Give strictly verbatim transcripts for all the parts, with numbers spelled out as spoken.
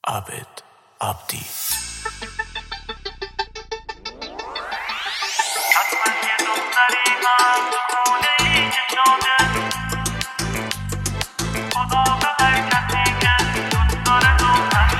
عابد عبدی. حتما یه دختری هم تو خونه ای که شاده خدا به هر کسی که دوست داره دختر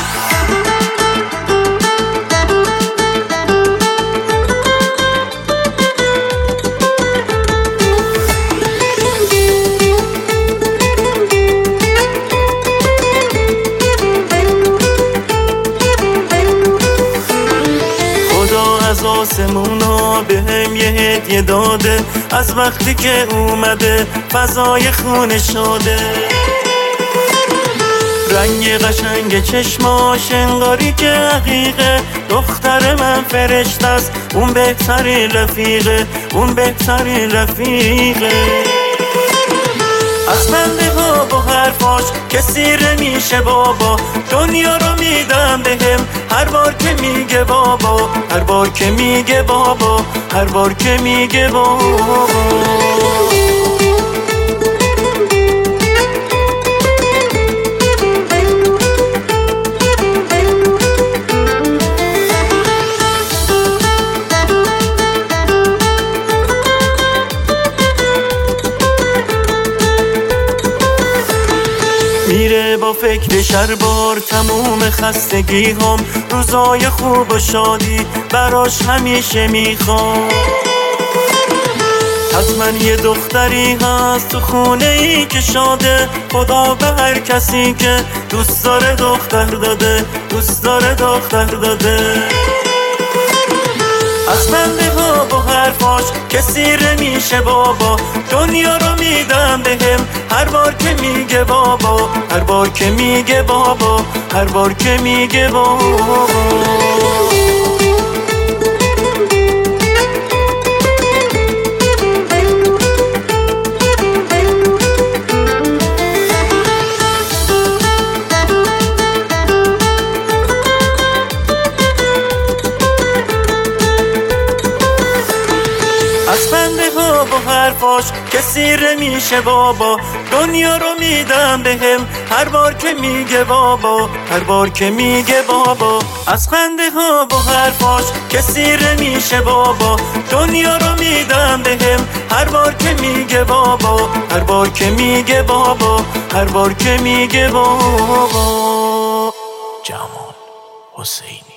از آسمونا به هم یه هدیه داده، از وقتی که اومده فضای خونه شده. رنگ قشنگ چشماش انگاری که حقیقه، دختر من فرشته است، اون بهترین رفیقه، اون بهترین رفیقه. از خنده ها با حرفاش که سیره میشه بابا، دنیا رو میدم بهم هر بار که میگه بابا، هر بار که میگه بابا، هر بار که میگه بابا. میره با فکرش هر بار تموم خستگی هم، روزای خوب و شادی براش همیشه میخوام. حتما یه دختری هست تو خونه ای که شاده، خدا به هر کسی که دوست داره دختر داده، دوست داره دختر داده. از خنده ها با حرفاش که سیره میشه بابا، دنیا رو میدم بهم هر بار که میگه بابا، هر بار که میگه بابا، هر بار که میگه بابا. از خنده ها با حرفاش که سیره میشه بابا، دنیا رو میدم بهم هر بار که میگه بابا، هر بار که میگه بابا. از خنده ها با حرفاش که سیره میشه بابا، دنیا رو میدم بهم هر بار که میگه بابا، هر بار که میگه بابا، هر بار که میگه بابا. جمال حسینی.